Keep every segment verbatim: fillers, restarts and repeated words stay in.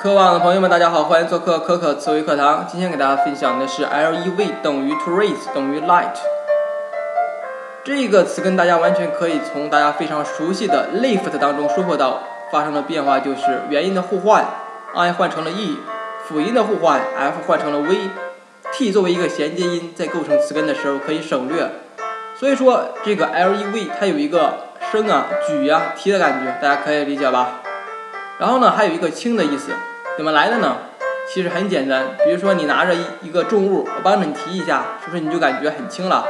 课网的朋友们，大家好，欢迎做客可可词汇课堂。今天给大家分享的是 lev 等于 to raise 等于 light 这个词，跟大家完全可以从大家非常熟悉的 lift 当中收获到发生了变化，就是元音的互换 ，i 换成了 e， 辅音的互换 ，f 换成了 v，t 作为一个衔接音，在构成词根的时候可以省略。所以说这个 lev 它有一个升啊、举啊、提的感觉，大家可以理解吧？然后呢，还有一个轻的意思。怎么来的呢？其实很简单，比如说你拿着一一个重物，我帮着你提一下，是不是你就感觉很轻了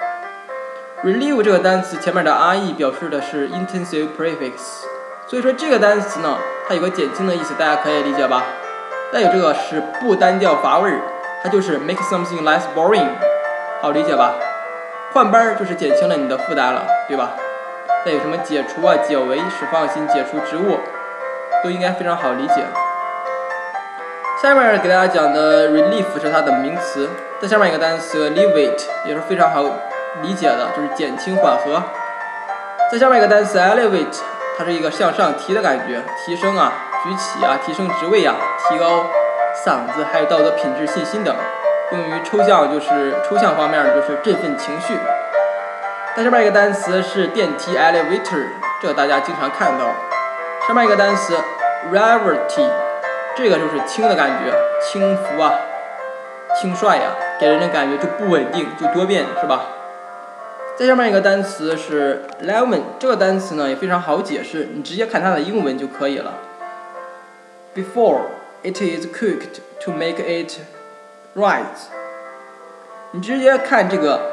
？relieve 这个单词前面的 re 表示的是 intensive prefix， 所以说这个单词呢，它有个减轻的意思，大家可以理解吧？再有这个使不单调乏味，它就是 make something less boring， 好理解吧？换班就是减轻了你的负担了，对吧？再有什么解除啊、解围、使放心、解除职务，都应该非常好理解。下面给大家讲的 relief 是它的名词，在下面一个单词 alleviate 也是非常好理解的，就是减轻缓和。在下面一个单词 elevate， 它是一个向上提的感觉，提升啊、举起啊、提升职位啊、提高嗓子，还有道德品质、信心等。用于抽象就是抽象方面就是振奋情绪。在下面一个单词是电梯 elevator， 这个大家经常看到。上面一个单词 rarity。这个就是轻的感觉，轻浮啊，轻率呀、啊，给人的感觉就不稳定，就多变，是吧？再下面一个单词是 lemon， 这个单词呢也非常好解释，你直接看它的英文就可以了。Before it is cooked to make it rise， 你直接看这个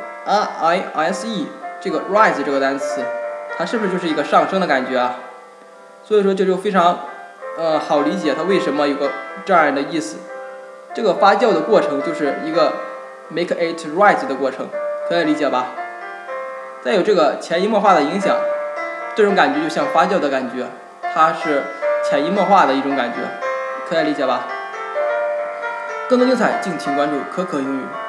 R I S E 这个 rise 这个单词，它是不是就是一个上升的感觉啊？所以说这就非常。呃，好理解它为什么有个这样的意思。这个发酵的过程就是一个 make it rise 的过程，可以理解吧？再有这个潜移默化的影响，这种感觉就像发酵的感觉，它是潜移默化的一种感觉，可以理解吧？更多精彩，敬请关注可可英语。